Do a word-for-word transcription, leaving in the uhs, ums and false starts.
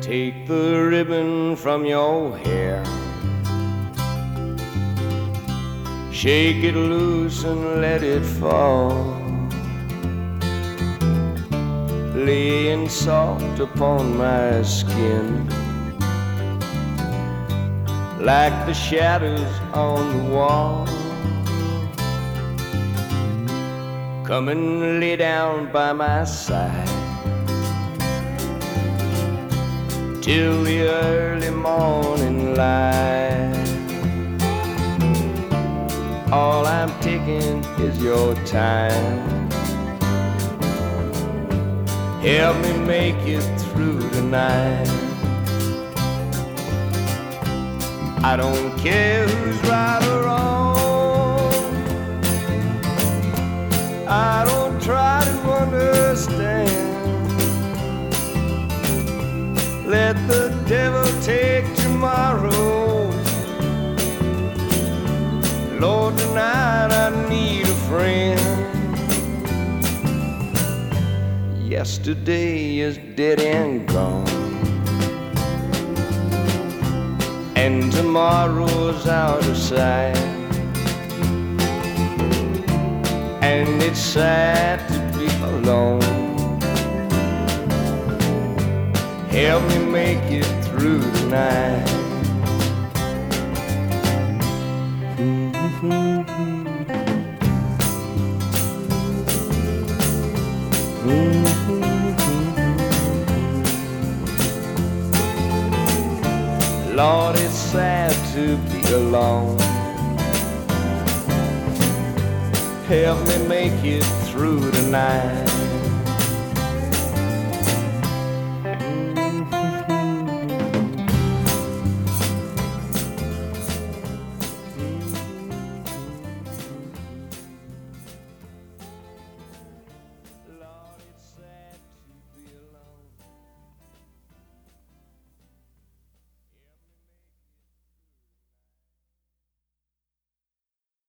Take the ribbon from your hair, shake it loose and let it fall, laying soft upon my skin, like the shadows on the wall. Come and lay down by my side till the early morning light. All I'm taking is your time. Help me make it through tonight. I don't care who's right or wrong, I don't try to understand. Let the devil take tomorrow. Lord, tonight I need a friend. Yesterday is dead and gone, and tomorrow's out of sight. And it's sad to be alone. Help me make it through the night. Lord, it's sad to be alone. Help me make it through the night.